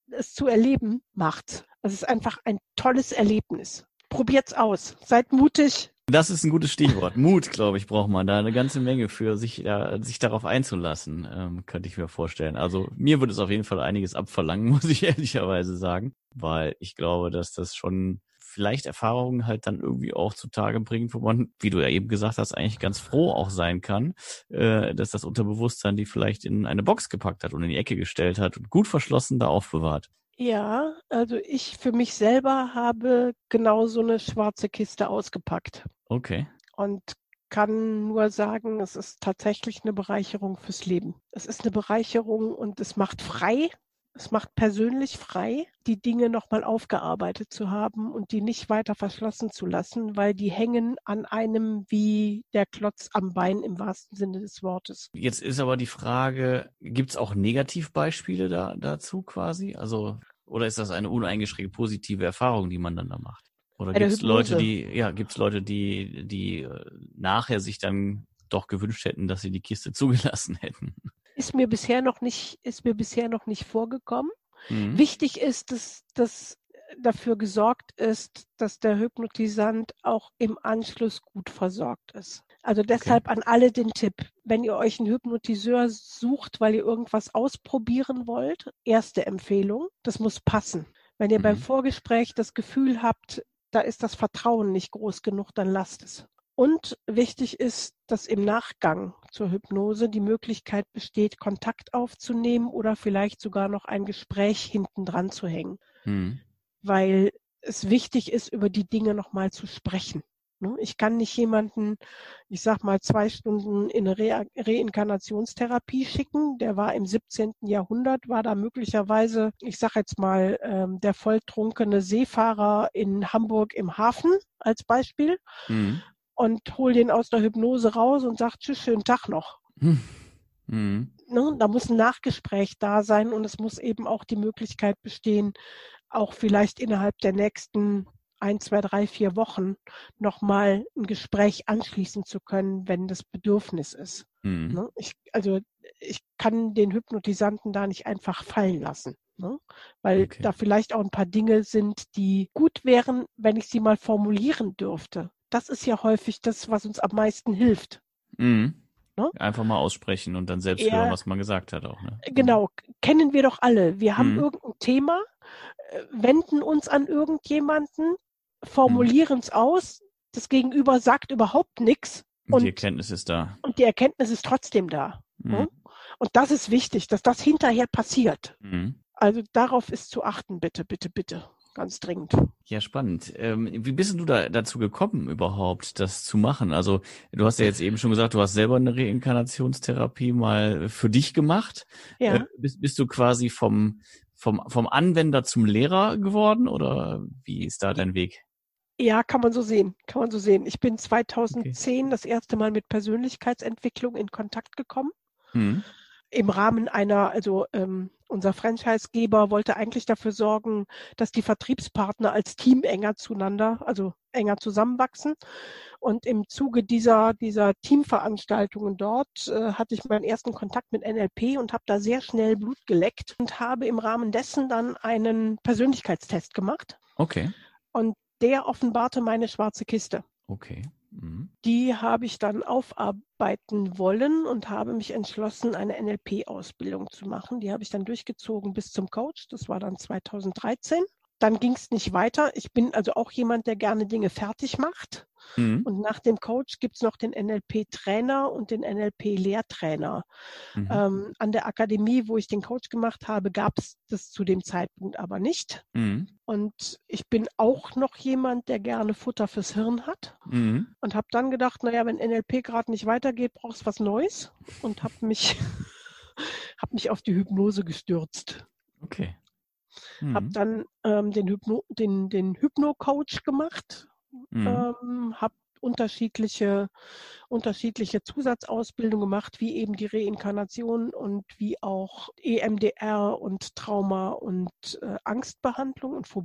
Speaker 2: es zu erleben, macht's. Es ist einfach ein tolles Erlebnis. Probiert's aus. Seid mutig.
Speaker 1: Das ist ein gutes Stichwort. Mut, glaube ich, braucht man da eine ganze Menge für, sich, ja, sich darauf einzulassen, ähm, könnte ich mir vorstellen. Also mir würde es auf jeden Fall einiges abverlangen, muss ich ehrlicherweise sagen, weil ich glaube, dass das schon vielleicht Erfahrungen halt dann irgendwie auch zutage bringt, wo man, wie du ja eben gesagt hast, eigentlich ganz froh auch sein kann, äh, dass das Unterbewusstsein die vielleicht in eine Box gepackt hat und in die Ecke gestellt hat und gut verschlossen da aufbewahrt.
Speaker 2: Ja, also ich für mich selber habe genau so eine schwarze Kiste ausgepackt
Speaker 1: Okay.
Speaker 2: und kann nur sagen, es ist tatsächlich eine Bereicherung fürs Leben. Es ist eine Bereicherung und es macht frei. Es macht persönlich frei, die Dinge nochmal aufgearbeitet zu haben und die nicht weiter verschlossen zu lassen, weil die hängen an einem wie der Klotz am Bein im wahrsten Sinne des Wortes.
Speaker 1: Jetzt ist aber die Frage, gibt es auch Negativbeispiele da, dazu quasi? Also, oder ist das eine uneingeschränkte positive Erfahrung, die man dann da macht? Oder
Speaker 2: Bei der
Speaker 1: gibt es Leute,
Speaker 2: Hypnose.
Speaker 1: die, ja, gibt es Leute, die, die äh, nachher sich dann doch gewünscht hätten, dass sie die Kiste zugelassen hätten?
Speaker 2: Ist mir bisher noch nicht, ist mir bisher noch nicht vorgekommen.
Speaker 1: Mhm.
Speaker 2: Wichtig ist, dass, dass dafür gesorgt ist, dass der Hypnotisant auch im Anschluss gut versorgt ist. Also deshalb okay. An alle den Tipp, wenn ihr euch einen Hypnotiseur sucht, weil ihr irgendwas ausprobieren wollt, erste Empfehlung, das muss passen. Wenn ihr mhm. beim Vorgespräch das Gefühl habt, da ist das Vertrauen nicht groß genug, dann lasst es. Und wichtig ist, dass im Nachgang zur Hypnose die Möglichkeit besteht, Kontakt aufzunehmen oder vielleicht sogar noch ein Gespräch hinten dran zu hängen. Mhm. Weil es wichtig ist, über die Dinge nochmal zu sprechen. Ich kann nicht jemanden, ich sag mal, zwei Stunden in eine Re- Reinkarnationstherapie schicken. Der war im siebzehnten Jahrhundert, war da möglicherweise, ich sag jetzt mal, ähm, der volltrunkene Seefahrer in Hamburg im Hafen als Beispiel. Mhm. Und hol den aus der Hypnose raus und sagt, tschüss, schönen Tag noch. Hm. Mhm. Ne, da muss ein Nachgespräch da sein und es muss eben auch die Möglichkeit bestehen, auch vielleicht innerhalb der nächsten ein, zwei, drei, vier Wochen nochmal ein Gespräch anschließen zu können, wenn das Bedürfnis ist. Mhm. Ne, ich, also ich kann den Hypnotisanten da nicht einfach fallen lassen. Ne? Weil okay. da vielleicht auch ein paar Dinge sind, die gut wären, wenn ich sie mal formulieren dürfte. Das ist ja häufig das, was uns am meisten hilft.
Speaker 1: Mhm. Ne? Einfach mal aussprechen und dann selbst ja, hören, was man gesagt hat auch. Ne?
Speaker 2: Genau, kennen wir doch alle. Wir haben mhm. irgendein Thema, wenden uns an irgendjemanden, formulieren es mhm. aus, das Gegenüber sagt überhaupt nichts.
Speaker 1: Und die Erkenntnis ist da.
Speaker 2: Und die Erkenntnis ist trotzdem da. Mhm. Ne? Und das ist wichtig, dass das hinterher passiert. Mhm. Also darauf ist zu achten, bitte, bitte, bitte. Ganz dringend.
Speaker 1: Ja, spannend. Ähm, wie bist du da dazu gekommen, überhaupt das zu machen? Also du hast ja jetzt eben schon gesagt, du hast selber eine Reinkarnationstherapie mal für dich gemacht.
Speaker 2: Ja.
Speaker 1: Äh, bist, bist du quasi vom, vom, vom Anwender zum Lehrer geworden oder wie ist da dein Weg?
Speaker 2: Ja, kann man so sehen. Kann man so sehen. Ich bin zweitausendzehn okay. das erste Mal mit Persönlichkeitsentwicklung in Kontakt gekommen. Hm. Im Rahmen einer, also ähm, unser Franchisegeber wollte eigentlich dafür sorgen, dass die Vertriebspartner als Team enger zueinander, also enger zusammenwachsen. Und im Zuge dieser, dieser Teamveranstaltungen dort äh, hatte ich meinen ersten Kontakt mit N L P und habe da sehr schnell Blut geleckt und habe im Rahmen dessen dann einen Persönlichkeitstest gemacht.
Speaker 1: Okay.
Speaker 2: Und der offenbarte meine schwarze Kiste.
Speaker 1: Okay. Mhm.
Speaker 2: Die habe ich dann aufarbeiten wollen und habe mich entschlossen, eine N L P-Ausbildung zu machen. Die habe ich dann durchgezogen bis zum Coach. Das war dann zweitausenddreizehn. Dann ging es nicht weiter. Ich bin also auch jemand, der gerne Dinge fertig macht. Mhm. Und nach dem Coach gibt es noch den N L P-Trainer und den N L P-Lehrtrainer. Mhm. Ähm, an der Akademie, wo ich den Coach gemacht habe, gab es das zu dem Zeitpunkt aber nicht. Mhm. Und ich bin auch noch jemand, der gerne Futter fürs Hirn hat. Mhm. Und habe dann gedacht, naja, wenn N L P gerade nicht weitergeht, brauchst du was Neues. Und habe mich, hab mich auf die Hypnose gestürzt.
Speaker 1: Okay.
Speaker 2: Mhm. Habe dann ähm, den, Hypno, den, den Hypno-Coach gemacht. Mhm. Ähm, habe unterschiedliche, unterschiedliche Zusatzausbildungen gemacht, wie eben die Reinkarnation und wie auch E M D R und Trauma und äh, Angstbehandlung und Phobien.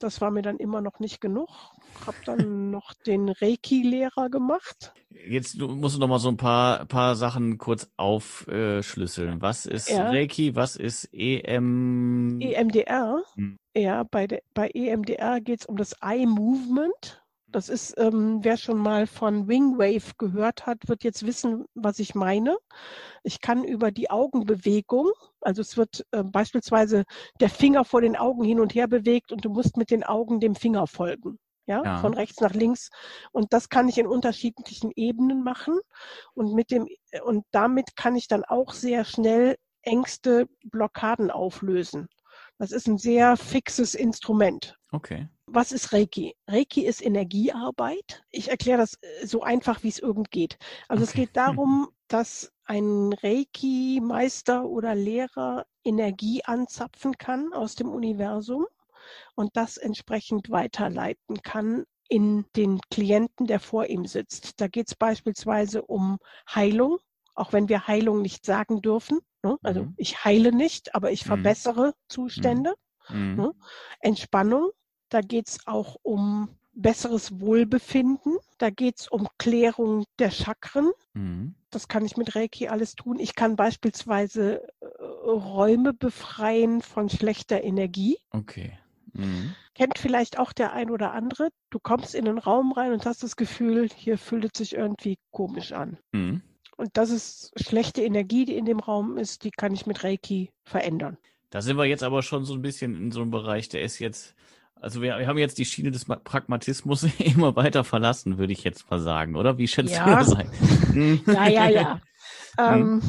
Speaker 2: Das war mir dann immer noch nicht genug. Habe dann noch den Reiki-Lehrer gemacht.
Speaker 1: Jetzt du musst du noch mal so ein paar, paar Sachen kurz aufschlüsseln. Was ist
Speaker 2: Ja.
Speaker 1: Reiki? Was ist E M?
Speaker 2: E M D R.
Speaker 1: Hm.
Speaker 2: Ja, bei, de, bei E M D R geht es um das Eye Movement. Das ist, ähm, wer schon mal von Wingwave gehört hat, wird jetzt wissen, was ich meine. Ich kann über die Augenbewegung, also es wird äh, beispielsweise der Finger vor den Augen hin und her bewegt und du musst mit den Augen dem Finger folgen. Ja,
Speaker 1: Ja.
Speaker 2: von rechts nach links. Und das kann ich in unterschiedlichen Ebenen machen. Und mit dem, und damit kann ich dann auch sehr schnell Ängste, Blockaden auflösen. Das ist ein sehr fixes Instrument.
Speaker 1: Okay.
Speaker 2: Was ist Reiki? Reiki ist Energiearbeit. Ich erkläre das so einfach, wie es irgend geht. Also okay. Es geht darum, dass ein Reiki-Meister oder Lehrer Energie anzapfen kann aus dem Universum und das entsprechend weiterleiten kann in den Klienten, der vor ihm sitzt. Da geht es beispielsweise um Heilung, auch wenn wir Heilung nicht sagen dürfen. Ne? Also mhm. ich heile nicht, aber ich verbessere mhm. Zustände. Mhm. Ne? Entspannung. Da geht es auch um besseres Wohlbefinden. Da geht es um Klärung der Chakren. Mhm. Das kann ich mit Reiki alles tun. Ich kann beispielsweise äh, Räume befreien von schlechter Energie.
Speaker 1: Okay. Mhm.
Speaker 2: Kennt vielleicht auch der ein oder andere. Du kommst in einen Raum rein und hast das Gefühl, hier fühlt es sich irgendwie komisch an. Mhm. Und das ist schlechte Energie, die in dem Raum ist, die kann ich mit Reiki verändern.
Speaker 1: Da sind wir jetzt aber schon so ein bisschen in so einem Bereich, der ist jetzt... Also wir, wir haben jetzt die Schiene des Pragmatismus immer weiter verlassen, würde ich jetzt mal sagen, oder? Wie schätzt
Speaker 2: ja.
Speaker 1: du das ein?
Speaker 2: Ja, ja, ja. ähm,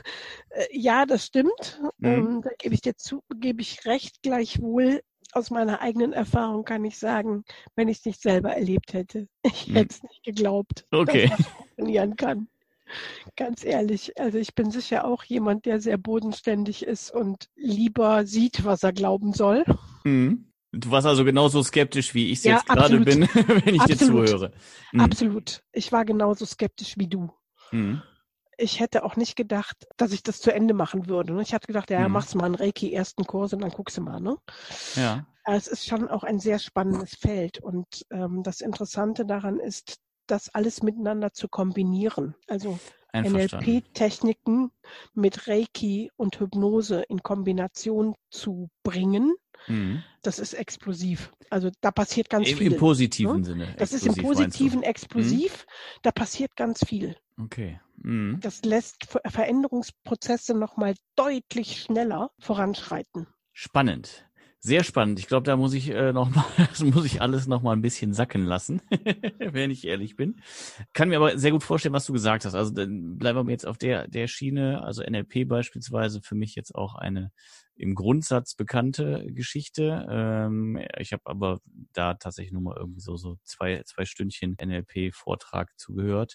Speaker 2: ja, das stimmt. Mhm. Ähm, da gebe ich dir zu, gebe ich recht. Gleichwohl aus meiner eigenen Erfahrung kann ich sagen, wenn ich es nicht selber erlebt hätte, ich mhm. hätte es nicht geglaubt,
Speaker 1: okay.
Speaker 2: dass das funktionieren kann. Ganz ehrlich, also ich bin sicher auch jemand, der sehr bodenständig ist und lieber sieht, was er glauben soll.
Speaker 1: Mhm. Du warst also genauso skeptisch, wie ich es ja, jetzt gerade bin, wenn ich
Speaker 2: absolut.
Speaker 1: dir zuhöre.
Speaker 2: Mhm. Absolut. Ich war genauso skeptisch wie du.
Speaker 1: Mhm.
Speaker 2: Ich hätte auch nicht gedacht, dass ich das zu Ende machen würde. Ich hatte gedacht, ja, mhm. machst mal einen Reiki-ersten Kurs und dann guckst du mal. Ne?
Speaker 1: Ja.
Speaker 2: Es ist schon auch ein sehr spannendes Feld. Und ähm, das Interessante daran ist, das alles miteinander zu kombinieren. Also N L P-Techniken mit Reiki und Hypnose in Kombination zu bringen. Mhm. Das ist explosiv. Also da passiert ganz
Speaker 1: Im,
Speaker 2: viel.
Speaker 1: Im positiven
Speaker 2: ne?
Speaker 1: Sinne.
Speaker 2: Das ist im positiven explosiv. Mhm. Da passiert ganz viel.
Speaker 1: Okay. Mhm.
Speaker 2: Das lässt Ver- Veränderungsprozesse nochmal deutlich schneller voranschreiten.
Speaker 1: Spannend. Sehr spannend. Ich glaube, da muss ich äh, noch mal, das muss ich alles noch mal ein bisschen sacken lassen, wenn ich ehrlich bin. Kann mir aber sehr gut vorstellen, was du gesagt hast. Also dann bleiben wir jetzt auf der der Schiene. Also N L P beispielsweise für mich jetzt auch eine im Grundsatz bekannte Geschichte. Ähm, ich habe aber da tatsächlich nur mal irgendwie so so zwei zwei Stündchen N L P-Vortrag zugehört.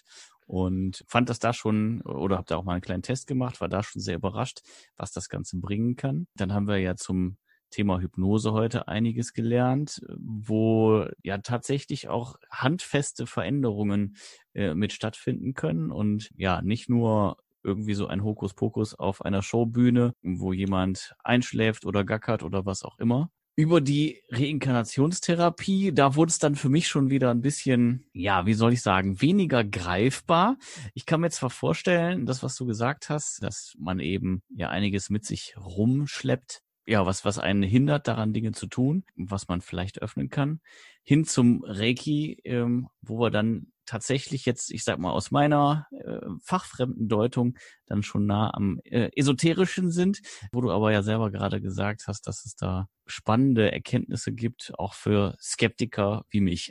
Speaker 1: Und fand das da schon, oder habe da auch mal einen kleinen Test gemacht, war da schon sehr überrascht, was das Ganze bringen kann. Dann haben wir ja zum Thema Hypnose heute einiges gelernt, wo ja tatsächlich auch handfeste Veränderungen äh, mit stattfinden können und ja, nicht nur irgendwie so ein Hokuspokus auf einer Showbühne, wo jemand einschläft oder gackert oder was auch immer. Über die Reinkarnationstherapie, da wurde es dann für mich schon wieder ein bisschen, ja, wie soll ich sagen, weniger greifbar. Ich kann mir zwar vorstellen, das, was du gesagt hast, dass man eben ja einiges mit sich rumschleppt, ja, was, was einen hindert, daran Dinge zu tun, was man vielleicht öffnen kann, hin zum Reiki, ähm, wo wir dann tatsächlich jetzt, ich sag mal, aus meiner äh, fachfremden Deutung dann schon nah am äh, Esoterischen sind, wo du aber ja selber gerade gesagt hast, dass es da spannende Erkenntnisse gibt, auch für Skeptiker wie mich.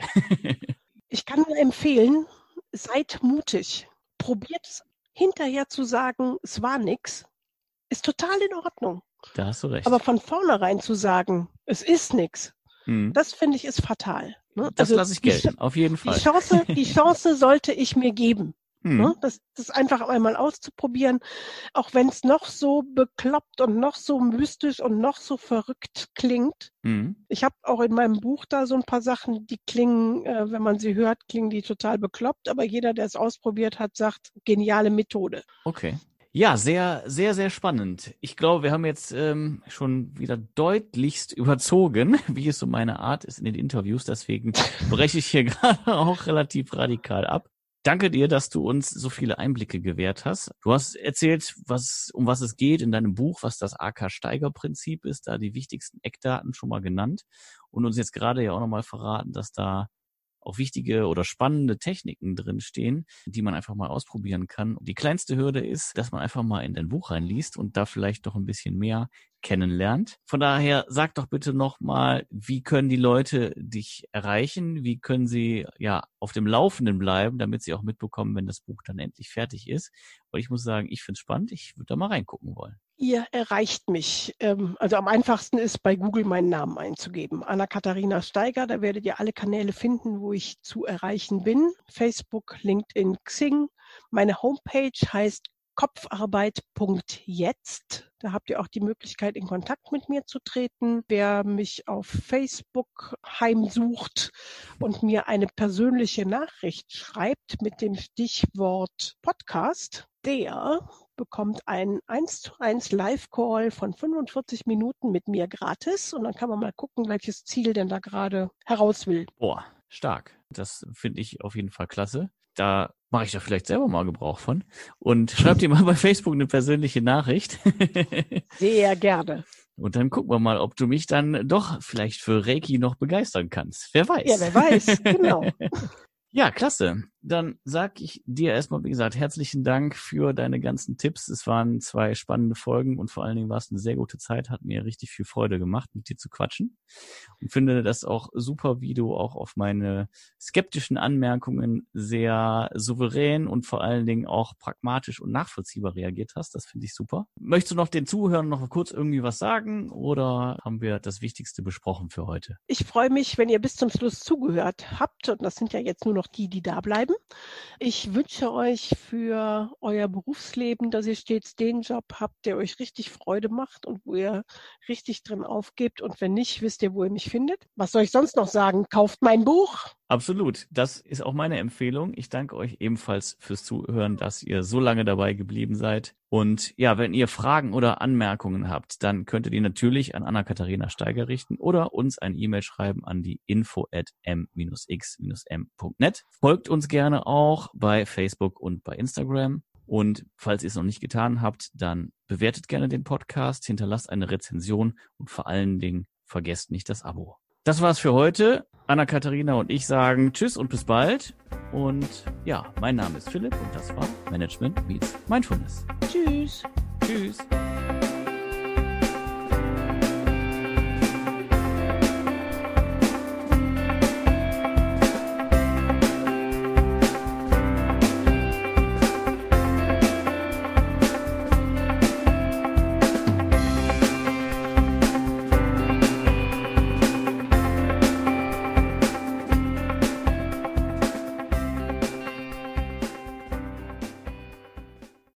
Speaker 2: Ich kann nur empfehlen, seid mutig. Probiert es hinterher zu sagen, es war nix, ist total in Ordnung.
Speaker 1: Da hast du recht.
Speaker 2: Aber von vornherein zu sagen, es ist nichts, mhm. das finde ich ist fatal. Ne?
Speaker 1: Das
Speaker 2: also
Speaker 1: lasse ich gelten, auf jeden Fall.
Speaker 2: Die Chance, die Chance sollte ich mir geben, mhm. ne? das, das einfach einmal auszuprobieren, auch wenn es noch so bekloppt und noch so mystisch und noch so verrückt klingt. Mhm. Ich habe auch in meinem Buch da so ein paar Sachen, die klingen, äh, wenn man sie hört, klingen die total bekloppt, aber jeder, der es ausprobiert hat, sagt, geniale Methode.
Speaker 1: Okay. Ja, sehr, sehr, sehr spannend. Ich glaube, wir haben jetzt ähm, schon wieder deutlichst überzogen, wie es so meine Art ist in den Interviews. Deswegen breche ich hier gerade auch relativ radikal ab. Danke dir, dass du uns so viele Einblicke gewährt hast. Du hast erzählt, was, um was es geht in deinem Buch, was das A K-Steiger-Prinzip ist, da die wichtigsten Eckdaten schon mal genannt und uns jetzt gerade ja auch nochmal verraten, dass da auch wichtige oder spannende Techniken drinstehen, die man einfach mal ausprobieren kann. Die kleinste Hürde ist, dass man einfach mal in dein Buch reinliest und da vielleicht doch ein bisschen mehr kennenlernt. Von daher sag doch bitte nochmal, wie können die Leute dich erreichen? Wie können sie ja auf dem Laufenden bleiben, damit sie auch mitbekommen, wenn das Buch dann endlich fertig ist? Weil ich muss sagen, ich finde es spannend. Ich würde da mal reingucken wollen.
Speaker 2: Ihr erreicht mich. Ähm, also am einfachsten ist, bei Google meinen Namen einzugeben. Anna-Katharina Steiger, da werdet ihr alle Kanäle finden, wo ich zu erreichen bin. Facebook, LinkedIn, Xing. Meine Homepage heißt kopfarbeit punkt jetzt. Da habt ihr auch die Möglichkeit, in Kontakt mit mir zu treten. Wer mich auf Facebook heimsucht und mir eine persönliche Nachricht schreibt mit dem Stichwort Podcast, der bekommt einen eins zu eins Live-Call von fünfundvierzig Minuten mit mir gratis und dann kann man mal gucken, welches Ziel denn da gerade heraus will.
Speaker 1: Boah, stark. Das finde ich auf jeden Fall klasse. Da mache ich da vielleicht selber mal Gebrauch von. Und schreibt dir mal bei Facebook eine persönliche Nachricht.
Speaker 2: Sehr gerne.
Speaker 1: Und dann gucken wir mal, ob du mich dann doch vielleicht für Reiki noch begeistern kannst. Wer weiß.
Speaker 2: Ja, wer weiß, genau.
Speaker 1: Ja, klasse. Dann sag ich dir erstmal, wie gesagt, herzlichen Dank für deine ganzen Tipps. Es waren zwei spannende Folgen und vor allen Dingen war es eine sehr gute Zeit. Hat mir richtig viel Freude gemacht, mit dir zu quatschen. Und finde das auch super, wie du auch auf meine skeptischen Anmerkungen sehr souverän und vor allen Dingen auch pragmatisch und nachvollziehbar reagiert hast. Das finde ich super. Möchtest du noch den Zuhörern noch kurz irgendwie was sagen oder haben wir das Wichtigste besprochen für heute?
Speaker 2: Ich freue mich, wenn ihr bis zum Schluss zugehört habt und das sind ja jetzt nur noch die, die da bleiben. Ich wünsche euch für euer Berufsleben, dass ihr stets den Job habt, der euch richtig Freude macht und wo ihr richtig drin aufgebt. Und wenn nicht, wisst ihr, wo ihr mich findet. Was soll ich sonst noch sagen? Kauft mein Buch.
Speaker 1: Absolut. Das ist auch meine Empfehlung. Ich danke euch ebenfalls fürs Zuhören, dass ihr so lange dabei geblieben seid. Und ja, wenn ihr Fragen oder Anmerkungen habt, dann könnt ihr die natürlich an Anna-Katharina Steiger richten oder uns ein E-Mail schreiben an die info at m x m punkt net. Folgt uns gerne auch bei Facebook und bei Instagram. Und falls ihr es noch nicht getan habt, dann bewertet gerne den Podcast, hinterlasst eine Rezension und vor allen Dingen vergesst nicht das Abo. Das war's für heute. Anna-Katharina und ich sagen Tschüss und bis bald. Und ja, mein Name ist Philipp und das war Management Meets Mindfulness.
Speaker 2: Tschüss.
Speaker 1: Tschüss.